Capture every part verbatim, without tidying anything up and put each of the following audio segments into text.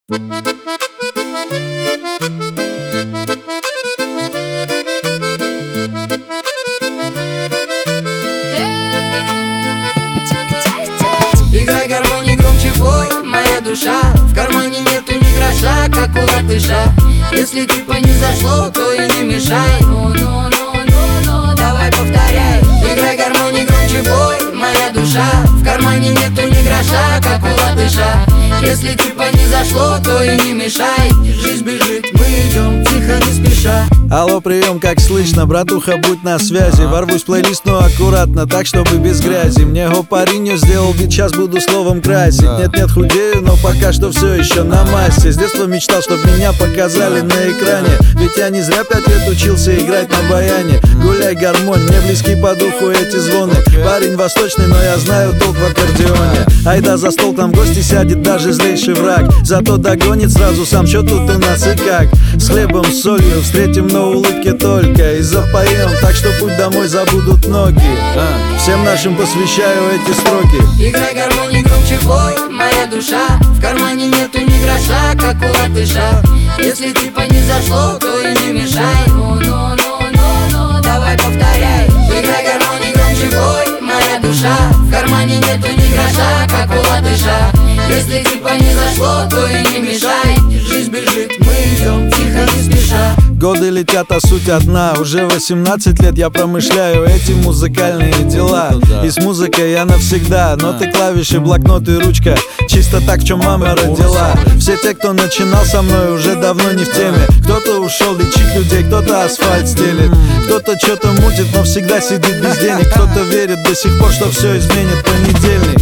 Играй гармонии громче, пой, моя душа. В кармане нету ни гроша, как у латыша. Если типа не зашло, то и не мешай. Ну, ну, ну, ну, ну, давай повторяй. Играй гармонии громче, пой, моя душа. В кармане нету ни гроша, как у латыша. Если типа не зашло, то и не мешай. Жизнь бежит, мы идем тихо, не спеша. Алло, прием, как слышно, братуха, будь на связи. Ворвусь в плейлист, но аккуратно, так, чтобы без грязи. Мне гопариньо сделал бит, сейчас буду словом красить. Нет-нет, худею, но пока что все еще на массе. С детства мечтал, чтоб меня показали на экране. Ведь я не зря пять лет учился играть на баяне. Гуляй, гармонь, мне близки по духу эти звоны. Парень восточный, но я знаю толк в аккордеоне. Айда за стол, там гости сядет даже злейший враг. Зато догонит сразу сам, что тут у нас и как. С хлебом, с солью встретим на улыбке только. И запоем, так что путь домой забудут ноги. а, Всем нашим посвящаю эти строки. Играй гармонии громче, пой, моя душа. В кармане нету ни гроша, как у латыша. Если типа не зашло, то и не мешай. Ну, ну, ну, ну, ну, давай повторяй. Играй гармонии громче, пой, моя душа. В кармане нету ни гроша, как у латыша. Если типа не зашло, то и не мешай. Жизнь бежит, мы идем тихо, не спеша. Годы летят, а суть одна. Уже восемнадцать лет я промышляю эти музыкальные дела. И с музыкой я навсегда. Ноты, клавиши, блокнот и ручка. Чисто так, в чем мама родила. Все те, кто начинал со мной, уже давно не в теме. Кто-то ушел лечить людей, кто-то асфальт стелит. Кто-то что-то мутит, но всегда сидит без денег. Кто-то верит до сих пор, что все изменит понедельник.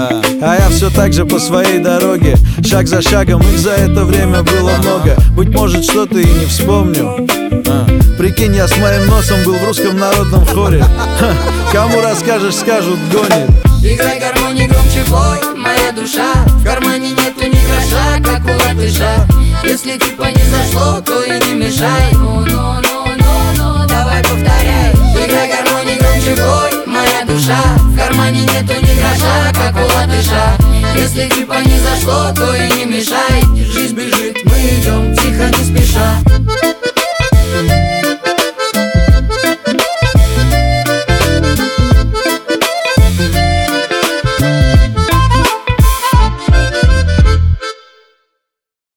А я все так же по своей дороге. Шаг за шагом, их за это время было много. Быть может, что-то и не вспомню. а. Прикинь, я с моим носом был в русском народном хоре. Ха, кому расскажешь, скажут, гонит. Играй гармонии громче, пой, моя душа. В кармане нету ни гроша, как у латыша. Если типа не зашло, то и не мешай. Ну, ну, ну, ну, ну, давай повторяй. Играй гармонии громче, пой, моя душа. В кармане нету ни гроша, как у латыша. Если типа не зашло, то и не мешай. Жизнь бежит, мы идем тихо, не спеша.